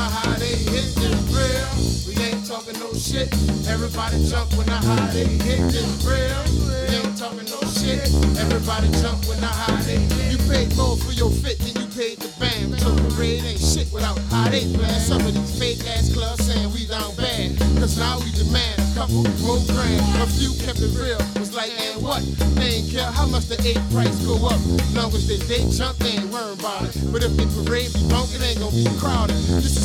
I high, they hit this real. We ain't talking no shit. Everybody jump when I high, they hit this real. We ain't talking no shit. Everybody jump when I high, they hit. You paid more for your fit than you paid the band. So parade ain't shit without how they plan. Some of these fake ass clubs saying we down bad. Cause now we demand a couple more grand. A few kept it real, was like, and what? They ain't care how much the egg price go up. Long as they jump, they ain't worried about it. But if they parade be drunk, it ain't gonna be crowded. This is